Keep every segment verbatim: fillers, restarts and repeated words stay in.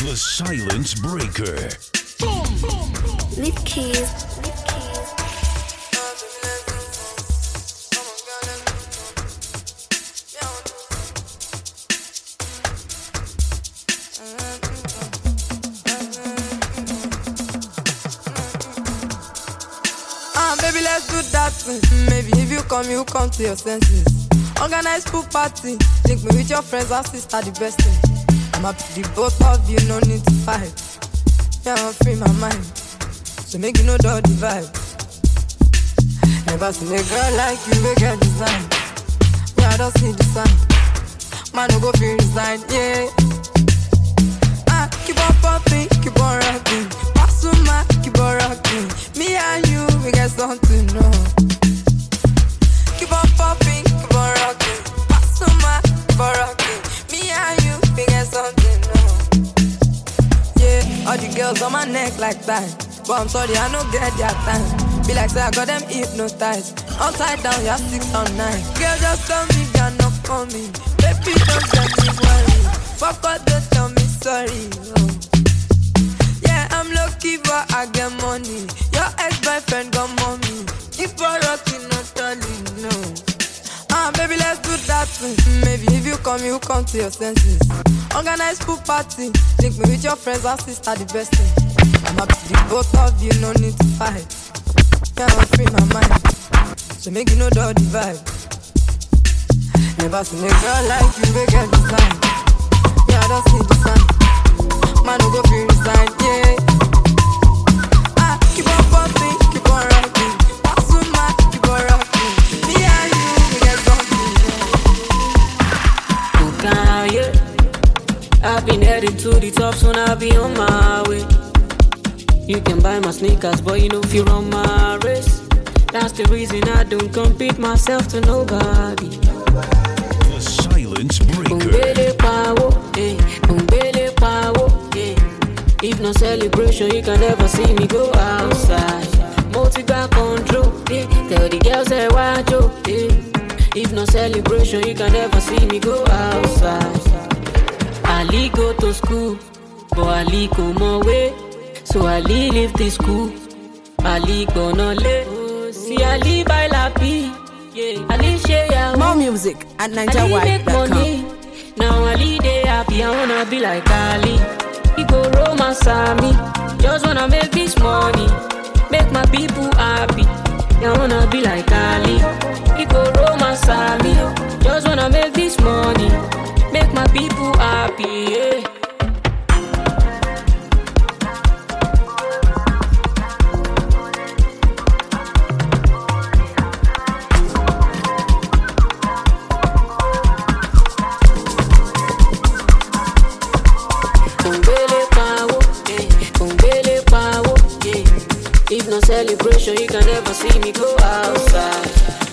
The Silence Breaker. Lift keys. Lift keys. Ah, baby, let's do that thing. Maybe if you come, you come to your senses. Organize pool party. Link me with your friends and sister, the best thing. I'm happy the both of you, no need to fight. Yeah, I'm free my mind. So make you know the vibe. Never seen a girl like you, we get design. Yeah, I don't see the sign. Man, no go feel resign, yeah. Ah, keep on popping, keep on rocking. Pasuma, keep on rocking. Me and you, we get something, no. Keep on popping, keep on rocking. Pasuma, keep on rocking. Me and you, we get something, no. Yeah, all the girls on my neck like that. But I'm sorry, I don't get their time. Be like, say I got them hypnotized. Upside down, you're six or nine. Girl, just tell me you're not coming. Baby, don't get me worried. Fuck up, don't tell me sorry. Oh. Yeah, I'm lucky, but I get money. Your ex-boyfriend got mommy. Keep on rocking, not telling, no. Ah, baby, let's do that thing. Maybe if you come, you come to your senses. Organize pool party. Link me with your friends and sister, the best thing. I'm happy the both of you, no need to fight. Yeah, I'm free my mind. So make you know the vibe. Never seen a girl like you, we get design. Yeah, I don't see the sign. Man, no go feel resign, yeah. Ah, keep on popping, keep on rocking. Pasuma, keep on rocking. Me and you, we get something, yeah. Okay, yeah. I've been heading to the top, soon I'll be on my way. You can buy my sneakers, but you know if you run my race. That's the reason I don't compete myself to nobody. The Silence Breaker. Umbele power, eh. Umbele power, eh. If no celebration, you can never see me go outside. Multi-bar control, eh. Tell the girls say why yo, eh. If no celebration, you can never see me go outside. Ali go to school, but Ali come my way. So Ali leave the school, Ali gonna lay. See Ali by la P, yeah. Ali share ya. More music at niger white dot com. Now Ali they happy, I wanna be like Ali. He go romance me, just wanna make this money, make my people happy. I wanna be like Ali. He go romance me, just wanna make this money, make my people happy, yeah. If no celebration, you can never see me go outside.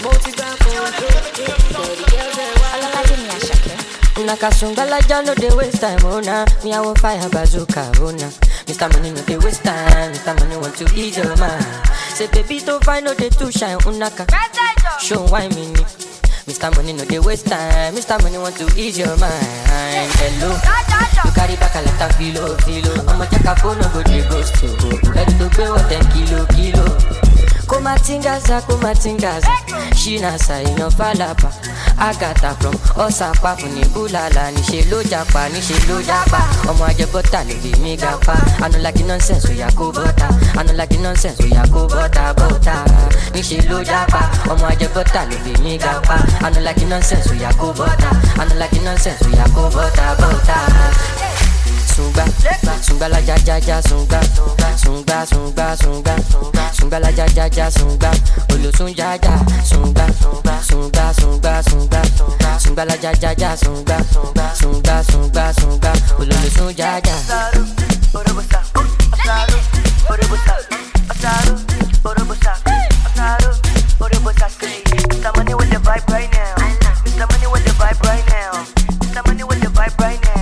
Nakasungala jano de waste time, oh nah. Me I want fire bazooka, oh nah. Mister Money no de waste time, Mister Money want to ease your mind. Say baby don't find no day to shine, unaka. Show why me ni. Mister Money no de waste time, Mister Money want to ease your mind. Hello, you carry back a lot of filo, filo. I'ma check a phone, no go de ghost to. Ready to pay what ten kilo, kilo. Kumatingaza, kumatingaza. Shina sa ino falapa. Agata from Osaka funi bulala. Ni she lo japa, ni she lo japa. Omo aje bota lo be me gapa. I no like the nonsense, we ya go bota. I no like the nonsense, we ya go bota, bota. Ni she lo japa. Omo aje bota lo be me gapa. I no like the nonsense, we ya go bota. I no like the nonsense, we ya go bota, bota. Sunga, sunga la ja ja ja sunga, sunga sunga sunga, sunga la ja ja ja sunga, olo sunga ja sunga, sunga sunga sunga, sunga la ja ja ja sunga, sunga sunga sunga, olo sunga ja. Orobosa, asaro, orobosa, asaro, orobosa, asaro, orobosa. Say, Mister Money with the vibe right now, Mister Money with the vibe right now, Mister Money with the vibe right now.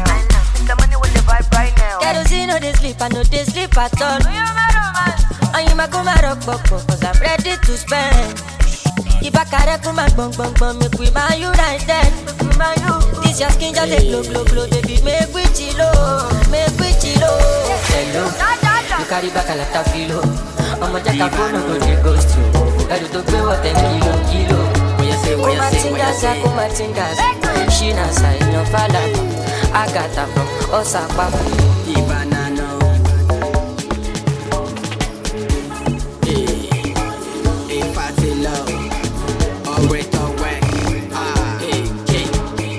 Kerosene no dey sleep, I no dey sleep at all. And you ma go ma rock boko, cause I'm ready to spend. If I carry come and bong bong bong, make we man you right then. This your skin just a glow glow glow, baby, make we chill, make we chill. kilo. Hello, you carry back a lot of filo. I'ma take a phone go to ghost you. Gotta do pay what them kilo kilo. What you say, what you say, what you say? Kumatingas, she na say no fala. I got her from Osaka. Ivana no. Hey, if I feel love, always away. Ah, hey, hey.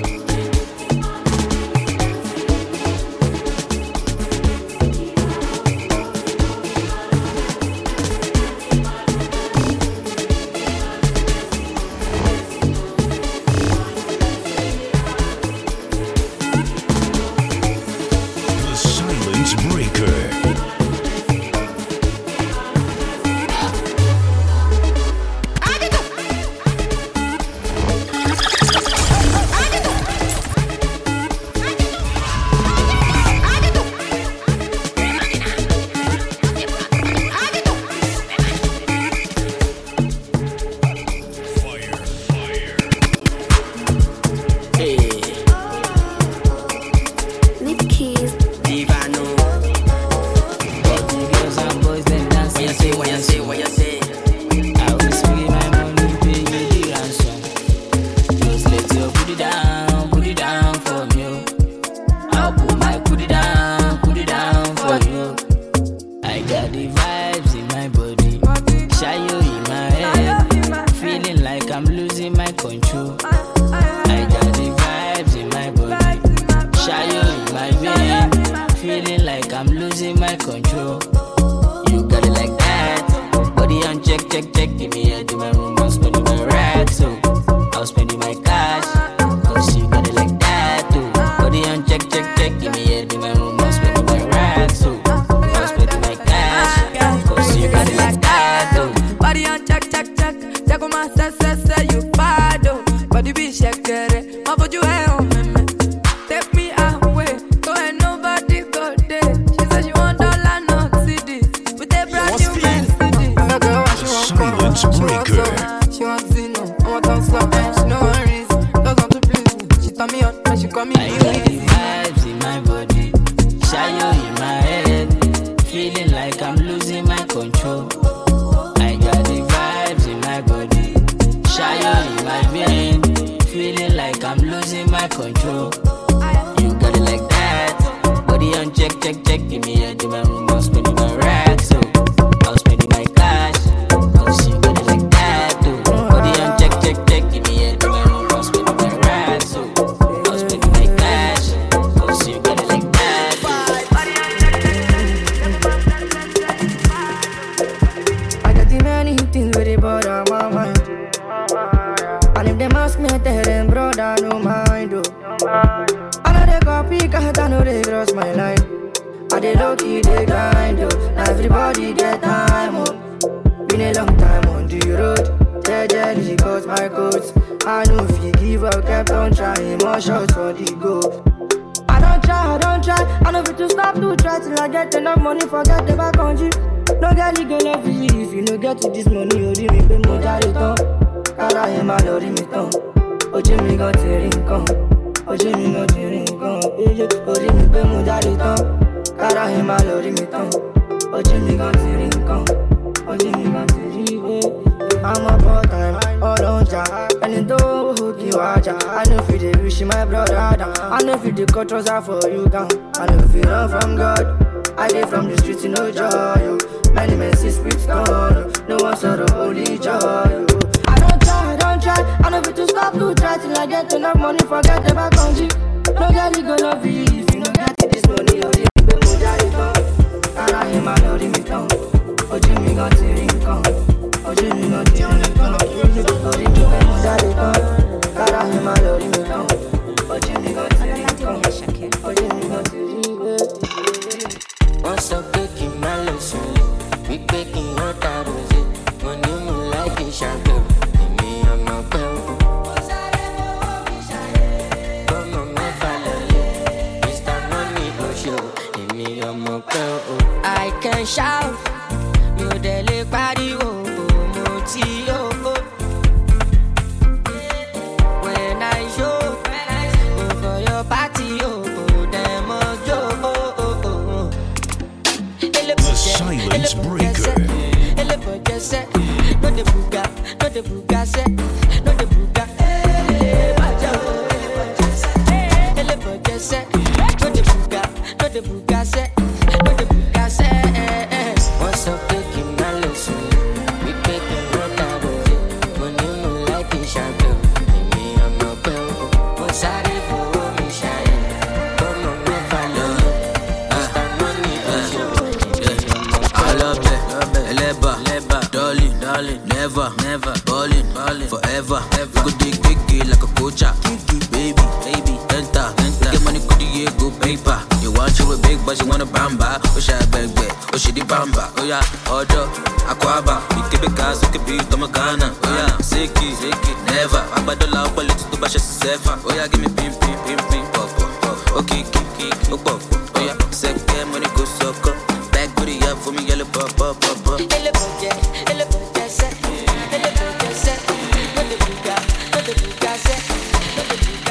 For you down, I know if you run from God. I get from the streets, you know joy. Yo. Many men see spirits gone. No one sort of holy joy. Yo. I don't try, I don't try. I know if to stop to try till I get enough money. Forget the back on G. No girl, you gonna be if you don't get this money. You live in Mojari. And I am my Lord in me tongue. Oh, Jimmy got to ring come. Oh, Jimmy got to ring come. Oh, Jimmy got to ring come. And I am my Lord in me tongue. Oh, Jimmy got to ring come. Once I'm taking my lesson, we taking no time. When you move like a shadow, me on my bell. Come on, my family, Mister Money go show. Me on my bell. I can shout, you dele party oh, moti oh. When I yeah, Ojo, Aquaba, Ikebeka, Sukebi, Tomagana, oh yeah, Seki, Seki, never, Abadola, Opalito, Tubasha, Sefa, oh yeah, give me pim, pim, pim, pim, pop, pop, okay, kiki, oh pop, oh yeah, second money go sucker, back booty up for me, yellow pop, pop, pop, pop. Ele buja, ele buja se, ele buja se, ele buja, ele buja se, ele buja.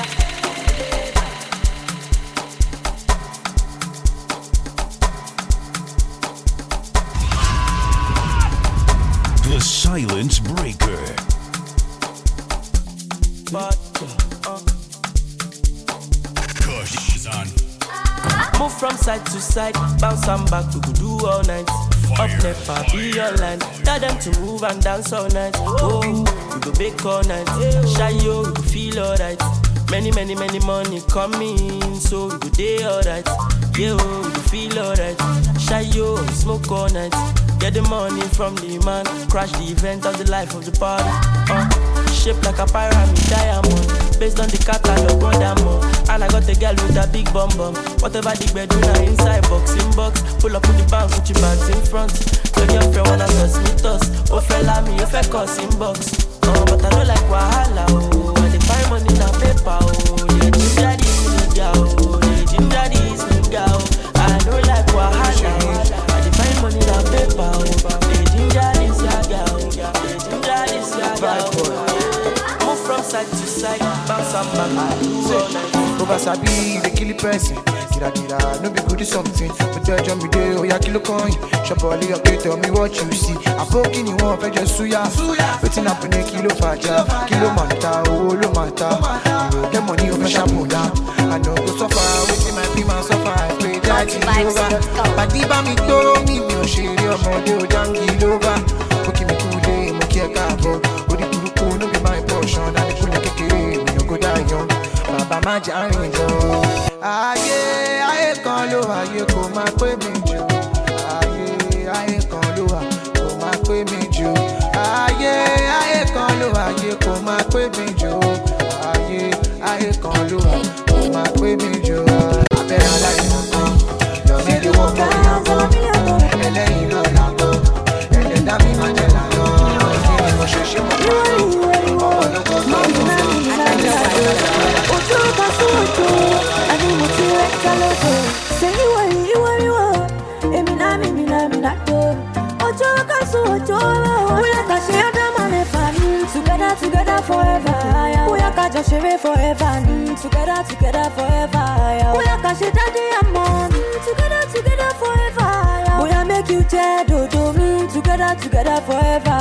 The Silence Breaker. Kush is on. Move from side to side, bounce and back, we could do all night. Up never be your line. Tell them to move and dance all night. Oh, we go bake all night. Shy yo, we go feel alright. Many, many, many money coming, so we go day alright. Yeah, oh, we go feel alright. Shy yo, we smoke all night. Get the money from the man, crash the event of the life of the party. Uh, shaped like a pyramid diamond, based on the catalog, brother more. And I got a girl with a big bum bum. Whatever the bed do now inside box, in box. Pull up with the bank, put your bags in front. Tell your friend wanna touch me toss. Oh fella me, if I cuss in box. Uh, but I don't like wahala, oh. And the find money na paper, oh. The ginger is nigga, oh. The ginger is nigga, oh. I don't like wahala, oh. Find money na paper, oh. The ginger is yaga, oh. The ginger is yaga, oh. Move from side to side, bounce and back, do all night. Over Sabi, they kill the person. Kira kira, no be good something. But tell John me day, oh ya kilo coin. Shop all your plate, tell me what you see. I'm poking you one, fetch just suya. Waiting up in a kilo faja, kilo manta, oh lo manta. You get money over shampoo now. I know go so far, waiting my be my suffer. I pray that you over. But the bami to me, me oh shiri oh mode oh jangi over. Okay me cool day, me care carbo. Odi buruku no be my portion. And the kule kekere, me no go die young. Baba ma jari jo. Aye, aye kan lo, aye ko ma pe mi jo. Aye, aye kan lo, ko ma pe mi jo. Aye, aye kan lo, aye ko ma pe mi jo. Aye, aye kan lo, ko ma pe mi jo. Abẹ́rẹ́ aláìsàn kan, lọ́mí ni wọ́n mọ̀ yàn. Ẹlẹ́yin ló là lọ, ẹlẹ́dá mi máa jẹ́ là lọ. Kí ni mo ṣe ṣe mọ́ ọmọ ló kọ́ tó ń bọ̀. Ojú bá fún ojú, àní mo ti rẹ̀ kálọ́dọ̀. Ṣé ìwọ ìwọ ìwọ, èmi náà mi mi náà mi náà tó. Ojú ká sún ojú, bóyá ká ṣe Ádámù ẹ̀fà ní. Together together forever, bóyá ká jọ ṣeré forever ní. Together together forever, bóyá ká ṣe daddy and mommy. Together together forever, bóyá make you jẹ́ dòdò mi. Together together forever,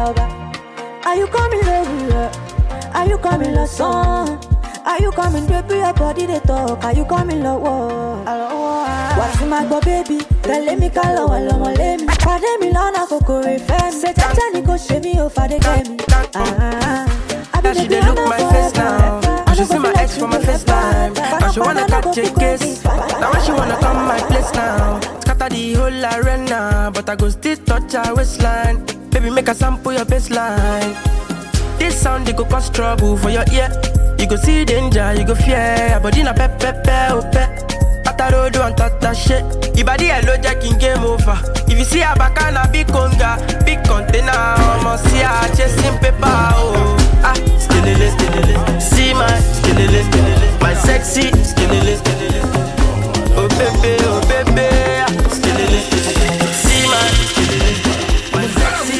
are you coming over? Are you coming love song? Are you coming to be your body they talk? Are you coming love war? What's in my go baby? Tell me call on love let me. Pardon me lona koko refer. Say tata ni go show me if I dey get me. Ah, now she dey look my face now. And she see my ex from my first time. And she wanna catch a case. Now when she wanna come my place now. Scatter the whole arena, but I go still touch her waistline. Baby make a sample your baseline. This sound, they go cause trouble for your ear. You go see danger, you go fear. But in a pep, pep, pep, oh, pep. Tata road and tata shit. Ibadi hello, jacking game over. If you see a bacana, big conga, big container. I'ma see her chasing paper, oh. Ah, skillily, skillily. See my skillily, skillily. My sexy skillily, skillily. Oh, baby, oh, baby. Skillily, skillily. See my skillily. My sexy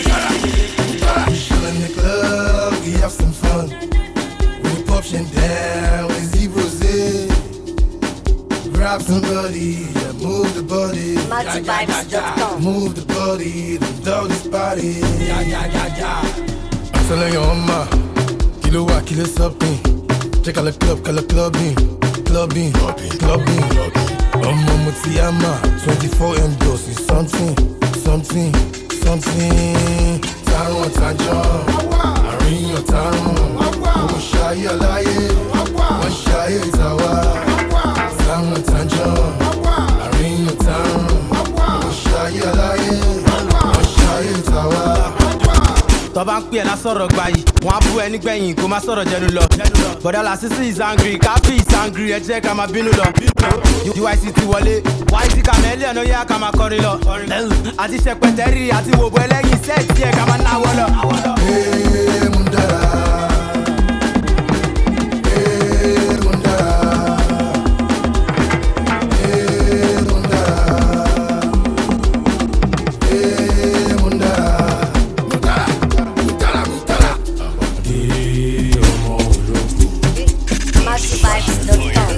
have some fun. We pop shit down, we see rosé. Grab somebody, yeah, move the body. Yeah, yeah, yeah, yeah. Move the body, the dog is body. Yeah, yeah, yeah, yeah. I'm telling your mama, kilo wa, kilo something. Check out the club, call the clubbing, clubbing, clubbing. I'm on Mutiama, twenty-four M dose, something, something, something. Taron, Tajon. Àríyàn táwọn, ó ṣayé aláyé, wọ́n ṣayé ìtawà. Táwọn tàjọ́, àríyàn táwọn, ó ṣayé aláyé, wọ́n ṣayé ìtawà. tó bá ń pè ẹ́ lásọ̀rọ̀ gbayì wọ́n á bú ẹ nígbẹ̀yìn kó má sọ̀rọ̀ jẹnu lọ. Bọ̀dá Lasisi is angry, Kafi is angry, ẹ jẹ́ ká máa bínú lọ. U I C ti wọlé, Y T Chameleon ló yá ká máa kọrin lọ. Àti ṣẹpẹtẹ́rì àti wòbó ẹlẹ́yìn sẹ́ẹ̀tì ẹ̀ ká máa náwó lọ. Hey, Mundara. Hey, Mundara. Hey, Mundara. Hey, Mundara. Mundara, Mundara, Mundara. Master Vibes dot com.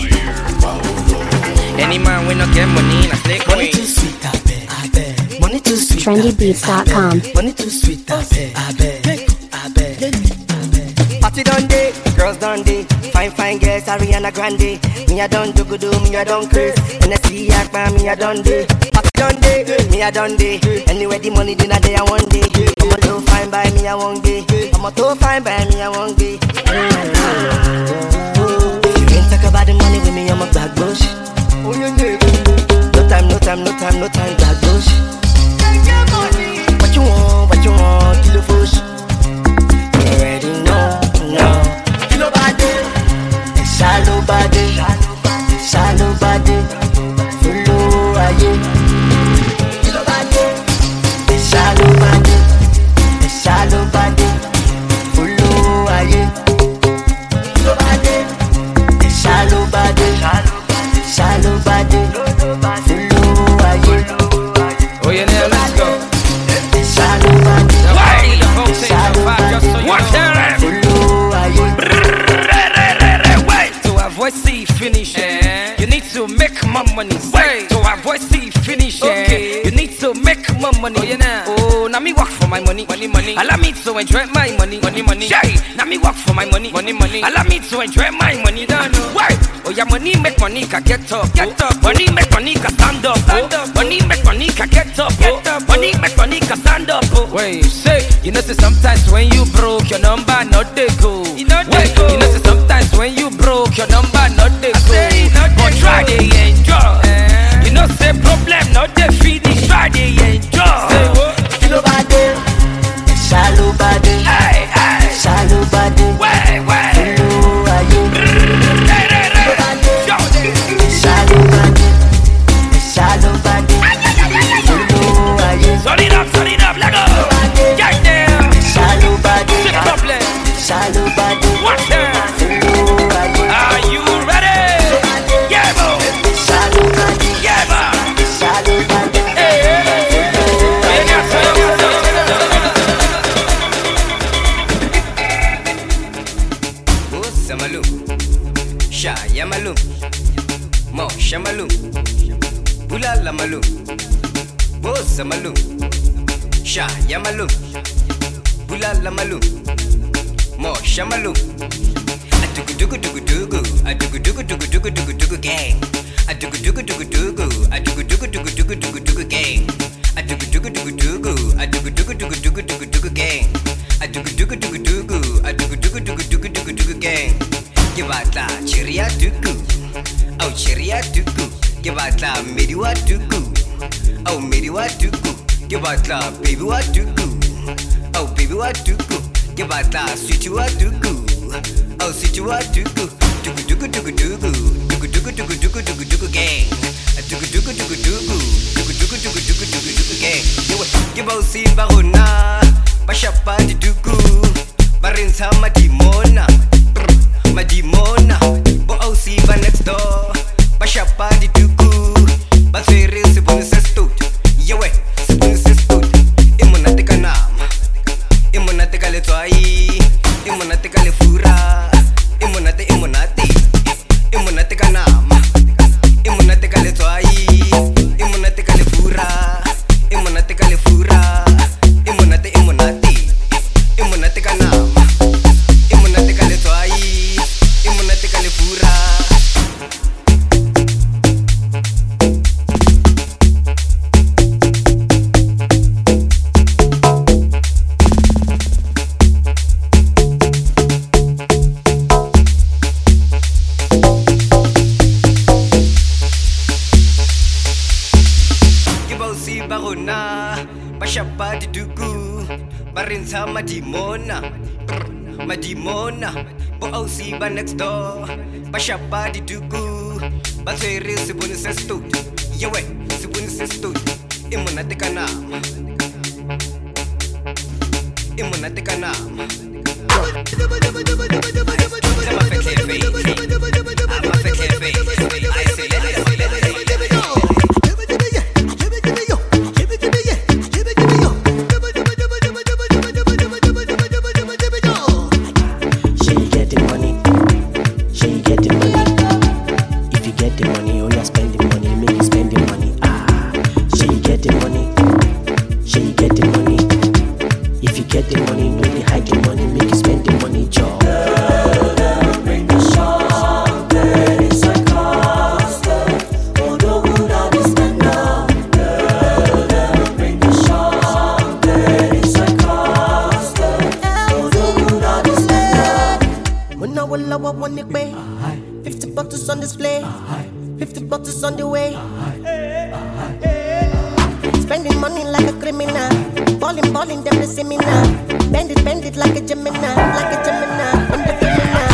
Any man we no get money, I stay Money too sweet, I bet, I bet. Money too sweet, trendy beats dot com. Money too sweet, I bet, I bet, I bet. Party done day, girls done day. Fine, fine girls, Ariana Grande. Me I done do good, me I done craze. N S C Akbar, me I done day. Party done day, me I done day. Anyway the money dinner day I one day. I'm a too fine by me I one day. I'm a too fine by me I one day. If you ain't talk about the money with me, I'm a black bush. No time, no time, no time, no time, black bush. What you want, what you want, kilo push. You already know, no. Kilo body, shallow body, shallow body, follow aye. Kilo body, shallow body, shallow body, follow aye. Kilo body, shallow body, shallow body, follow aye. Oh yeah, now let's go. Shallow body, Why the whole thing so far just so you watch know. Wait. To avoid see finish, eh? You need to make more money. Wait. To avoid see finish, okay. You need to make more money. Oh yeah, now. Oh, now me work for my money, money, money. Allow me to enjoy my money, money, money. Jay, now me work for my money, money, money. Allow me to enjoy my money. Don't know. Wait. Oh yeah, money make money can get up, get up. Money make money can stand up, stand up. Money make money can get up, get up. Money make money can stand up. Wait, say, you know say sometimes when you broke your number not they go. You know they go. You know say sometimes when you broke your number not they go. But try they enjoy. You know say problem not they finish. Try they enjoy. Say what? Kilo body, shallow body, hey, hey. shallow body, way, way. Follow aye. Shallow body, shallow body, follow aye. Turn it up, turn it up, let go. Get down. Shallow body, Sit problem. shallow body, Watch down. follow aye. Are you ready? Yeah, bro. Shallow body, Yeah, bro. shallow body, Hey, hey. Yeah, yeah, turn it up, turn it up. Oh, Samalu, Sha Yamalu, Mo Shamalu, Bula Lamalu, Oh, Samalu, Sha Yamalu, Bula Lamalu, Mo Shamalu, Adugu Dugu Dugu Dugu, Adugu Dugu Dugu Dugu Dugu Dugu Gang, Adugu Dugu Dugu Dugu, Adugu Dugu Dugu Dugu Dugu Dugu Gang, Adugu Dugu Dugu Dugu, Adugu Dugu Dugu Dugu Dugu Dugu Gang, Adugu Dugu Dugu Dugu, Adugu Dugu Dugu Dugu Dugu Dugu Gang. Gibatla Chiria Dugu, oh Chiria Dugu, Gibatla Mediwa Dugu, oh Mediwa Dugu, Gibatla Baby Wa Dugu, oh Baby Wa Dugu, Gibatla Situa Dugu, oh Situa Dugu, Dugu Dugu Dugu Dugu, Dugu Dugu Dugu Dugu Dugu Dugu Gang, Dugu Dugu Dugu Dugu, Dugu Dugu Dugu Dugu Dugu Dugu Gang. Gibau si Barona, Bashapa di Dugu, Barinsa Madimona. Madimona, bo au si va next door. Bashapa di duku, basere se bun se stout. Yewe, se bun se stout. Imona te kanam, imona te kale toai, imona te kale fura, imona te imona te, imona te kanam, imona te kale toai, imona te kale fura, imona te kale fura, imona te imona te, imona te kanam. Barinsa madimona, madimona. Bo ausi ba next door. Bashapa di dugu. Bateri sibuni sestu. Yewe, sibuni sestu. Imuna tekanama. Imuna tekanama. I'm a fake face. I'm a fake face. I say let it go, let it go, let it go. fifty bottles on display, fifty bottles on the way. Spending money like a criminal, balling, balling, them the seminar. Bend it, bend it like a Gemini, like a Gemini, in the criminal.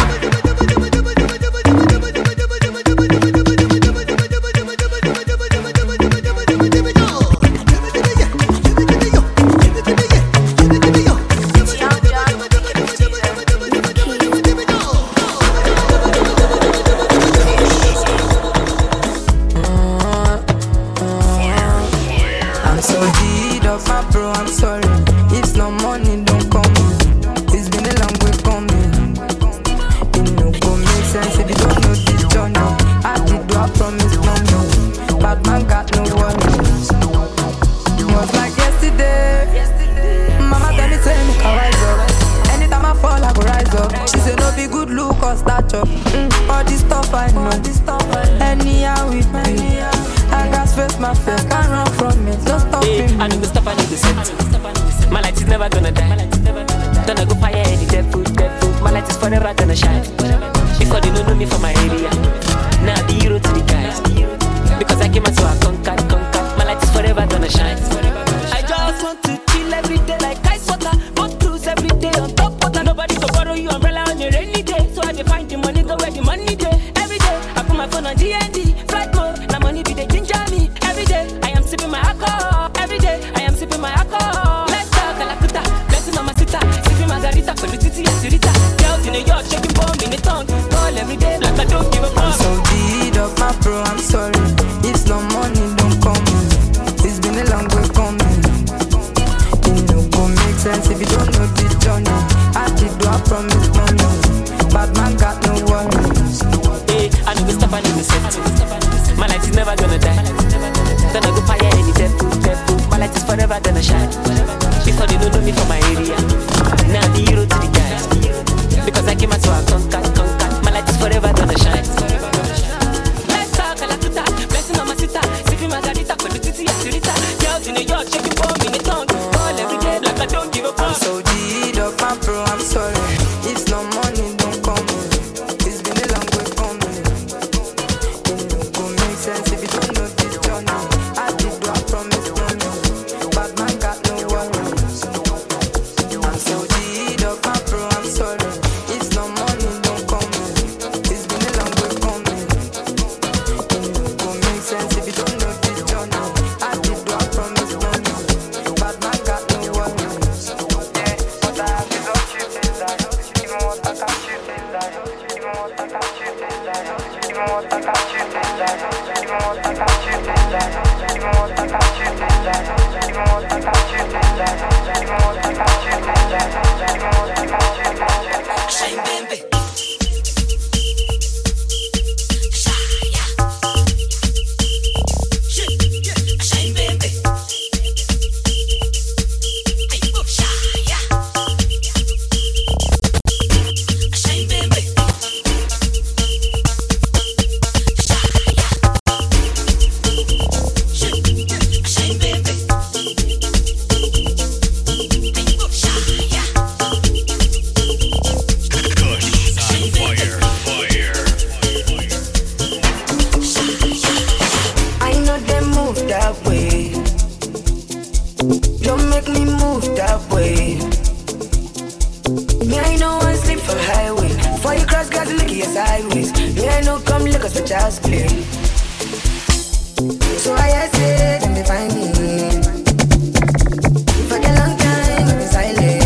Bad man got no worries. I'm so deep up my Me I no come Lagos for just play. So I say, them they find me. If I get long time, I'll be silent.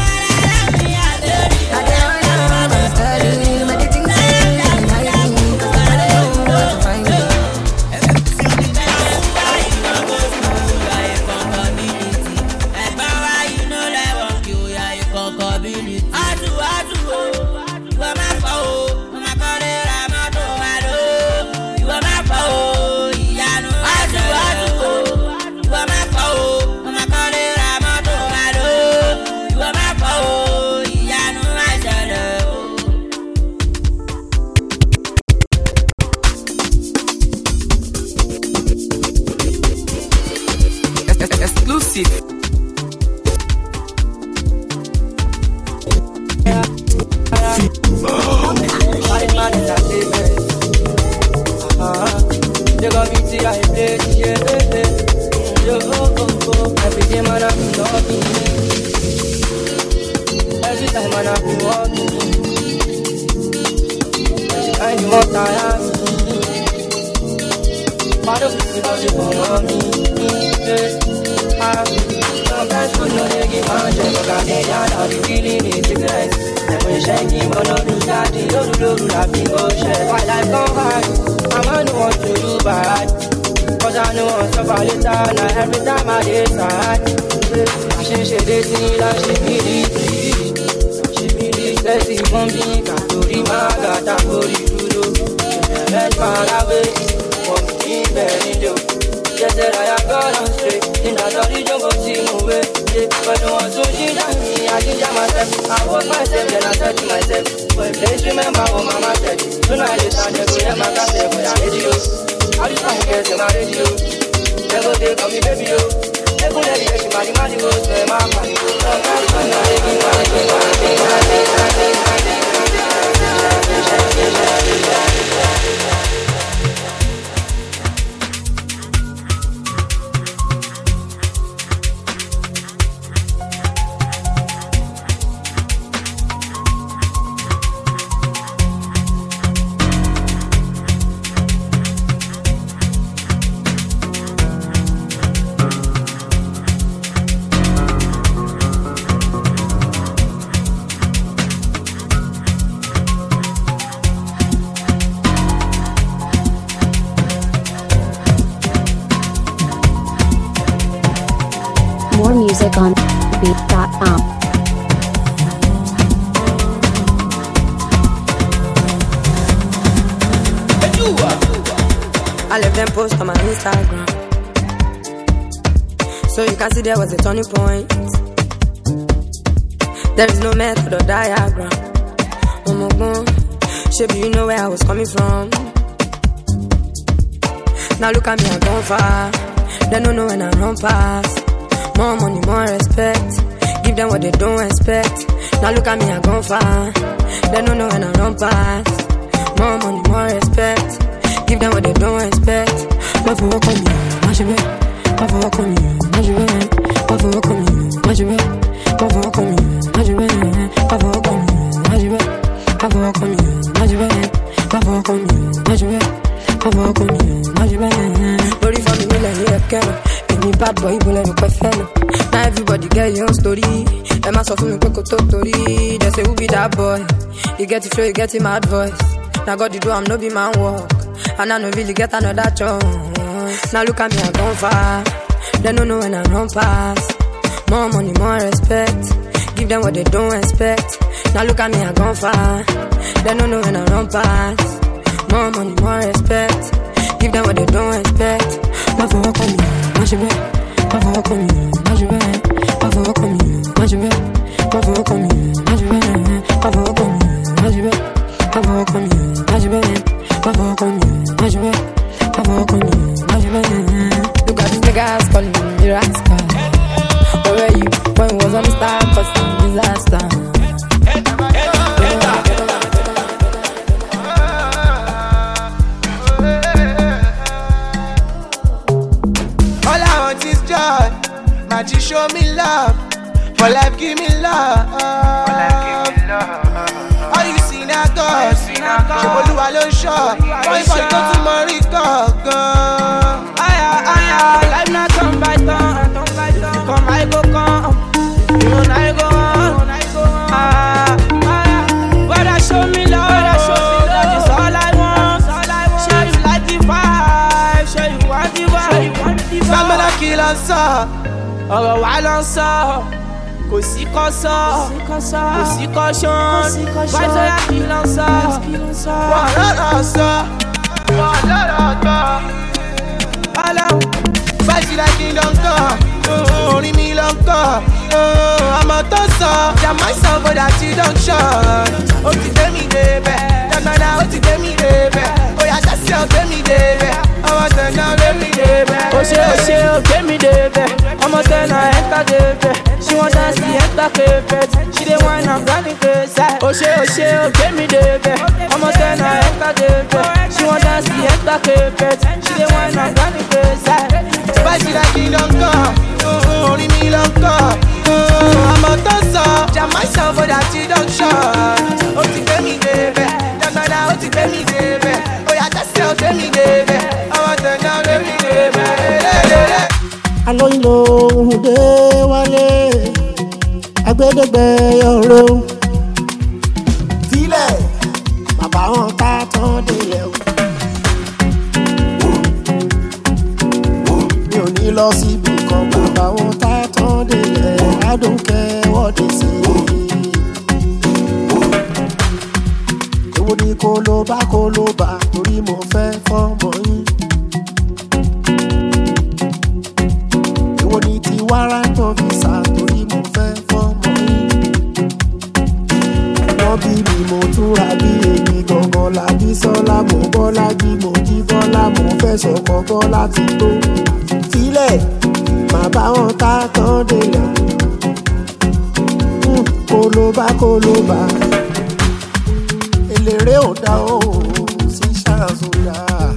More music on beat dot com. I left them post on my Instagram, so you can see there was a turning point. There is no method or diagram. Oh my God, shape, you know where I was coming from. Now look at me, I've gone far. They don't know when I run past. More money, more respect. Give them what they don't expect. Now look at me, I've gone far. They don't know when I run past. More money, more respect. Give them what they don't expect. But for what come you, what you bet? But for what come you, what you bet? But for what come you, what you bet? But for what come you, what you bet? But for what come you, what you bet? But for what come you, what you bet? But for what come you, what you bet? But for what come you, what you bet? Body for me, like you have care. Any bad boy, you let me quite fellow. Now everybody get your own story. Them ask for me, quick to story. They say who be that boy? You get it flow, you get him mad voice. Now God, you do, I'm no be man walk. And I no really get another chance. Now look at me, I've gone far. They don't know when I run past. More money, more respect. Give them what they don't expect. Now look at me, I've gone far. They don't know when I run past. More money, more respect. Give them what they don't expect. But for what come you, what you bet? But for what come you, what you bet? But for what come you, what you bet? But for what come you, what you bet? But for what come you, what you bet? But for what come you, what you bet? But for what come you, what you bet? But for what come you, what you bet? Look at these niggas calling me rascal. Where were you when it was on the star? Cause I'm disaster. Magic show me love, for life give me love. For life give me love. All you see now God, she Olúwa ló ṣọ́. Bọ́yì bọ́yì tó tún mọ rí gangan. Aya aya, life na turn by turn. If you come, I go come. If you run, I go on. Ah, aya, brother show me love. That is all I want. Show you like the vibe. Show you want the vibe. Gbàgbọ́dọ̀ kí lọ sọ. Ọ̀rọ̀ wa lọ sọ. Kò sí kọ́ sọ. Kò sí kọ́ ṣan. Vibes ọ̀yà kí lọ sọ. Wọ́n lọ́rọ̀ sọ. Wọ́n lọ́rọ̀ gbọ́. Ọlọ́run. Vibes like kingdom come. Orin mi lọ ń kọ́. Ọmọ tó sọ. Jàmá ìsàn bọ́dà tí don ṣan. Ó ti gbé mi débẹ̀. Dàgbàdà ó ti gbé mi débẹ̀. Oya ṣẹ́ṣẹ́ ó gbé mi débẹ̀. Ọmọ tẹ̀nà gbé mi débẹ̀. Ó ṣe ó ṣe ó gbé mi débẹ̀. Ọmọ tẹ̀nà ẹ̀ka débẹ̀. She want dance the enter carpet. She dey wine and grinding crazy. Oh she oh she oh get me débẹ̀. Ọmọ tẹ̀nà ẹ̀ka débẹ̀. She want dance the enter carpet. She dey wine and grinding crazy. Vibes like kingdom come. Orin mi lọ ń kọ́. Ọmọ tó sọ. Jàmá ìsàn bọ́dà tí don ṣan. Ó ti gbé mi débẹ̀. Dàgbàdà ó ti gbé mi débẹ̀. Oya ṣẹ́ṣẹ́ ó gbé mi débẹ̀. Ọmọ tẹ̀nà gbé mi débẹ̀. Alóyin lòun dé wálé, agbẹ́dẹ́gbẹ́ ọ̀rọ̀. Filẹ̀, bàbá wọn ká tán délẹ̀ o. Mi ò ní lọ síbi kan, bàbá wọn ká tán délẹ̀. Adùnkẹ́ wọ́de sí i. Èwo ni kó ló bá kó ló bá, torí mo fẹ́ fọ́mọ yín. Èwo ni ti warrant of visa, torí mo fẹ́ fọ́mọ yín. Wọ́n bí mi mo túra bí èmi gangan làbí sọ́lá, mo bọ́lá jí mo jí bọ́lá, mo fẹ́ sọ̀kọ̀ bọ́lá ti tó. Filẹ̀, màá bá wọn ká tán délẹ̀. Kólóbá kólóbá, eléré ò dá o, sí ṣáàzù dá.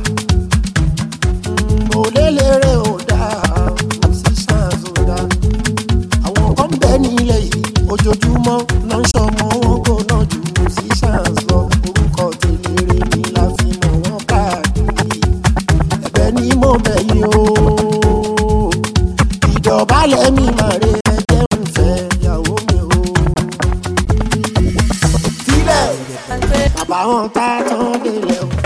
Mo léléré ò dá, sí ṣáàzù dá. Àwọn kan bẹ nílẹ̀ yìí, ojoojúmọ́ náà ń ṣọmọ wọn kò náà jù sí ṣáàzù lọ. Orúkọ tèléré ni la fi mọ̀ wọ́n káàkiri. Ẹ̀bẹ̀ ni mo bẹ̀ yín o, ìdọ̀bálẹ̀ mi máa re ẹ̀jẹ̀ ń fẹ́ ìyàwó mi o. Filẹ̀, bàbá wọn ká tán délẹ̀ o.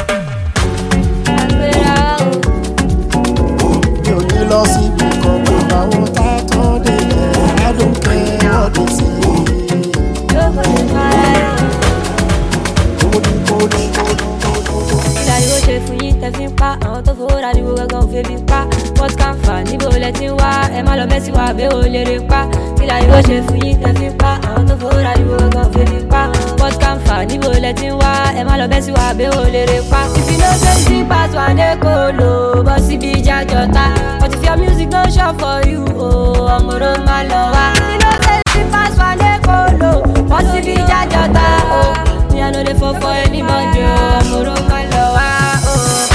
Mi ò ní lọ síbi kan, bàbá wọn ká tán délẹ̀. Adùnkẹ́ wọ́de sí i. Ìdáríwó ṣe fún yín tẹ́ fi ń pa àwọn tó fowó ra níbo gangan òfin fi ń pa. What can fà níbo lẹ ti ń wá ẹ má lọ mẹ́sì wá bẹ́ẹ̀ ò lè rè pa. Ìdáríwó ṣe fún yín tẹ́ fi ń pa àwọn tó fowó ra níbo gangan òfin fi ń pa. What can fà níbo lẹ ti ń wá ẹ má lọ mẹ́sì wá bẹ́ẹ̀ ò lè rè pa. If you know say sing pass one day kò lò bọ́ síbi ìjà jọta. But if your music no sure for you o ọmọ ló máa lọ wá. If you know say sing pass one day kò lò bọ́ síbi ìjà jọta o. Me I no dey fall for anybody o ọmọ ló máa lọ wá o.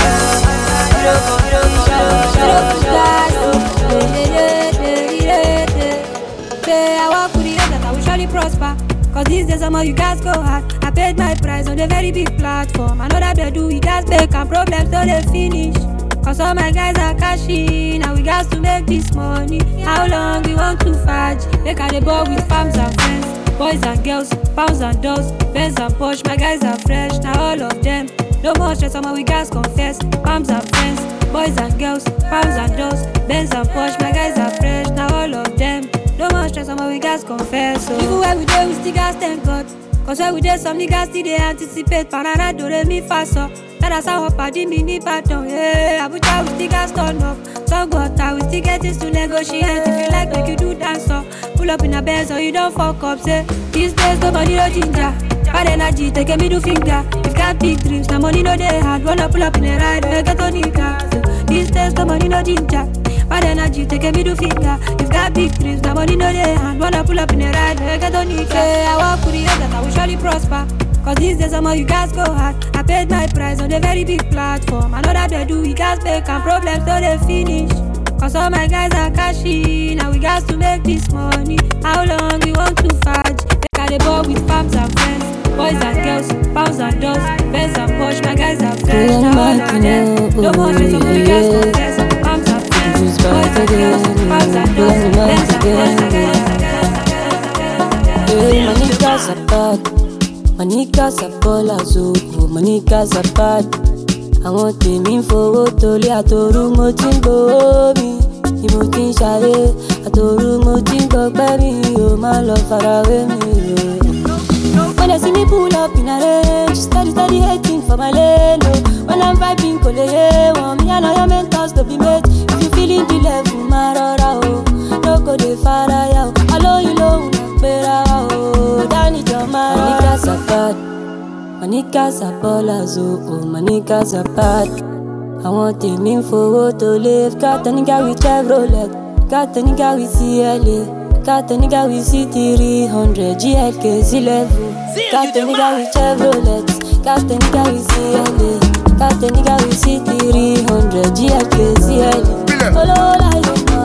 I walk with the that I will surely prosper. Cause these days some of you guys go hard. I paid my price on a very big platform. I know that they do, we guys make and problems don't they finish. Cause all my guys are cashing and we got to make this money. How long we want to fight? Make a the ball with farms and friends. Boys and girls, pounds and dolls, Benz and Porsche, my guys are fresh, now all of them. No more stress, some of we guys confess. Palms and friends, boys and girls, pounds and dolls, Benz and Porsche, my guys are fresh, now all of them. No more stress, some of we guys confess. So even when we do, we still guys thank God. Cause when we do, some niggas still they anticipate. Panana do re mi fa so. That's how I party me ni pattern. Yeah, Abuja we still guys turn up. Some got we still get this to negotiate. If you like, make you do dance up. Pull up in a Benz so you don't fuck up. Say these days nobody no ginger. Bad energy, take a middle finger. If got big dreams, no money no they hard. Wanna pull up in a ride, we get on nigga. So these days no money no ginger. Bad energy, take a middle finger. If got big dreams, no money no they hard. Wanna pull up in a ride, we get on nigga. Say I walk with the that I will surely prosper. Cause these days some of you guys go hard. I paid my price on a very big platform. I know that they do, we guys make and problems don't they finish. Cause all my guys are cashing and we got to make this money. How long we want to fudge? Make a the ball with farms and friends. Boys and girls, pounds and dollars, Benz and Porsche, my guys are fresh. Now all of them, no more straight up on the gas contest. Arms are fresh. Boys and girls, pounds and dollars, Benz and Porsche. Hey, my niggas are bad. My niggas are ballers, oh, my niggas are bad. Àwọn tèmi ń fowó tolé àtòrú mo ti ń gbowó mi. Ni mo ti ń ṣayé àtòrú mo ti ń gbọgbẹ́ mi. O máa lọ farawé mi o. When I see me pull up in a range, steady steady hating for my lane. Oh. When I'm vibing, kò lè yé wọn. Me and your mentors to be made. If you feeling the level, máa rọra o. No go dey faraya o. Alóyin lóhùn náà pera o. Dání jọ máa rọra. My niggas are bad. My niggas are ballers, oh, oh, my niggas are bad. Àwọn tèmi ń fowó tó lé. Got a nigga with Chevrolet, got a nigga with C L A, got a nigga with C three hundred, G L K, C level. Got a nigga with Chevrolet, got a nigga with C L A, got a nigga with C three hundred, G L K, C L A. Olola yo ma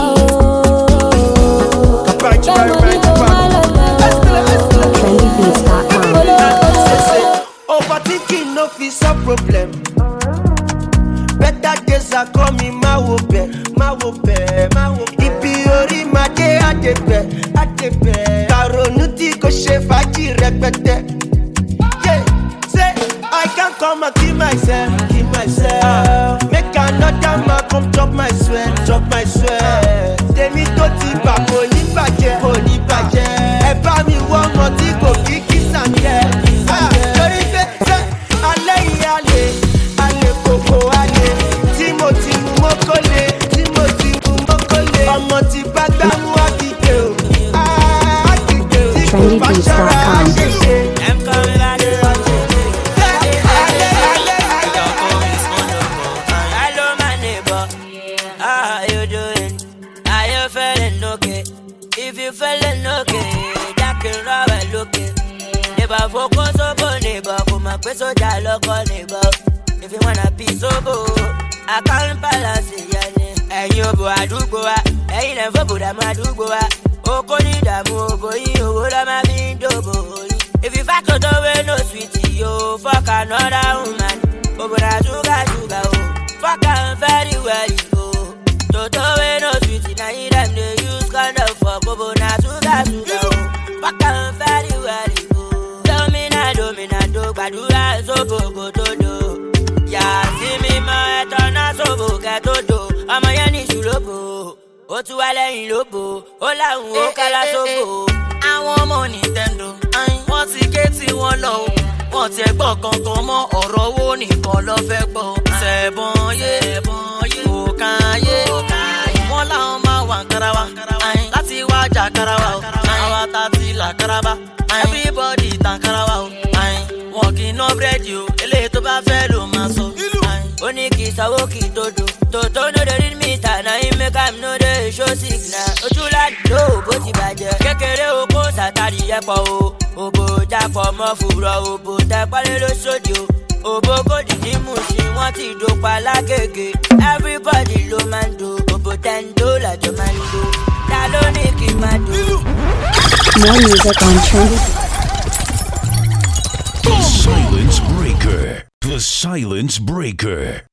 oh, get money go malala oh. trendy beats dot com. Overthinking no fit solve problem. Better days are coming, ma wo be, ma wo be, ma wo be. Ibi ori ma de adepe, adepe. Karonu ti ko se faji rẹpẹtẹ. Yeah, say I can't come and kill myself, kill myself. Make another man come chop my sweat, chop my sweat. Tèmi tó ti bà kò ní bàjẹ́, kò ní bàjẹ́. Ẹ bá mi wọ́n mọ tí kò kí kí sàn jẹ́. Torí pé ṣé alẹ́ yìí alẹ́, alẹ́ kòkó alẹ́. Tí mo ti mú mọ́kànlé, tí mo ti mú mọ́kànlé. Ọmọ ti bá gbá mú àkìkè o, àkìkè o. Tí kò bá ṣọ́ra àṣẹṣe. I'm coming back to hello my neighbor, how you doing? Are you feeling okay? If you feeling okay, that can rub looking. Neighbor focus on neighbor, come and pay so that local neighbor. If you wanna be sober, I can't balance it, yani. Ẹ̀yin òbò àdúgbò wa, ẹ̀yin lẹ̀ fọ́ bòdà máa dúgbò wa. Oko ní ìdààmú òbò yìí, owó lọ́ máa fi ń dòbò orí. If you fight to the way no sweetie, yo, fuck another woman. Òbò na ṣúgà ṣúgà o, fuck am very well, yo. To the way no sweetie, na you dem dey use condom for. Òbò na ṣúgà ṣúgà o, fuck am very well, yo. Domina domina do, gbàdúrà sóbò kò tó do. Yà sí mi mọ ẹ̀tọ́ náà sóbò kẹ́ tó do. Ọmọ yẹn ní ìṣúlóbò, ó tún wá lẹ́yìn lóbò, ó láwùn ó kálá sóbò. Àwọn ọmọ Nintendo, wọ́n ti ké tí wọ́n lọ o. Wọ́n ti gbọ́ kankan mọ́ ọ̀rọ̀ owó nìkan lọ fẹ́ gbọ́. Sẹ̀bọ̀n yé, òkàn yé, wọ́n láwọn máa wà kárawa. Láti wá jà kárawa o, àwa ta ti là káraba. Everybody tàn kárawa o, wọn kì í ná búrẹ́dì o. Eléyìí tó bá fẹ́ ló máa sọ. Ó ní kì í sanwó kì í tó do. Tòótọ́ no dey read me ta na him make am no dey show signal. Ojú ládùúgbò bó ti bàjẹ́. Kékeré oko sàtàrí ẹ̀pọ̀ o. Òbò jápọ̀ mọ́ fùrọ̀ òbò tẹ́pẹ́lẹ́ ló ṣòdì o. Òbò kòdì ní Mùsùlùmí wọ́n ti dòpa lágègè. Everybody ló máa ń do. Òbò tẹ́ńdó làjọ máa ń do. Ta ló ní kí n máa do? More music on trendy. The Silence Breaker. The Silence Breaker.